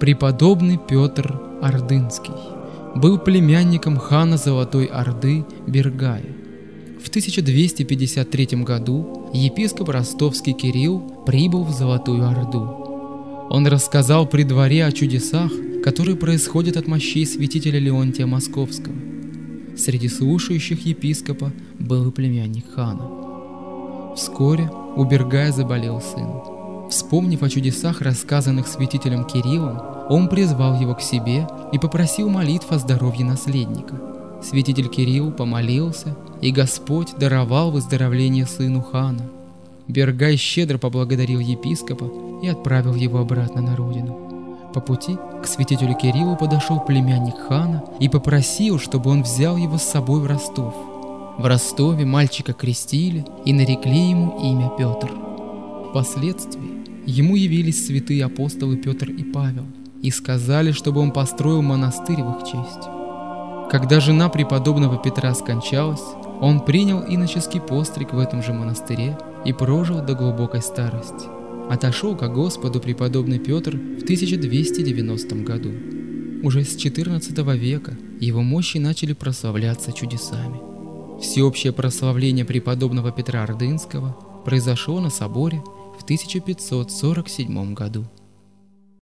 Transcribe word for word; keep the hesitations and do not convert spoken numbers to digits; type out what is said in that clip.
Преподобный Петр Ордынский был племянником хана Золотой Орды Бергая. В тысяча двести пятьдесят третьем году епископ ростовский Кирилл прибыл в Золотую Орду. Он рассказал при дворе о чудесах, которые происходят от мощей святителя Леонтия Московского. Среди слушающих епископа был и племянник хана. Вскоре у Бергая заболел сын. Вспомнив о чудесах, рассказанных святителем Кириллом, он призвал его к себе и попросил молитв о здоровье наследника. Святитель Кирилл помолился, и Господь даровал выздоровление сыну хана. Бергай щедро поблагодарил епископа и отправил его обратно на родину. По пути к святителю Кириллу подошел племянник хана и попросил, чтобы он взял его с собой в Ростов. В Ростове мальчика крестили и нарекли ему имя Петр. Впоследствии ему явились святые апостолы Петр и Павел и сказали, чтобы он построил монастырь в их честь. Когда жена преподобного Петра скончалась, он принял иноческий постриг в этом же монастыре и прожил до глубокой старости. Отошел ко Господу преподобный Петр в тысяча двести девяностом году. Уже с четырнадцатого века его мощи начали прославляться чудесами. Всеобщее прославление преподобного Петра Ордынского произошло на соборе в тысяча пятьсот сорок седьмом году.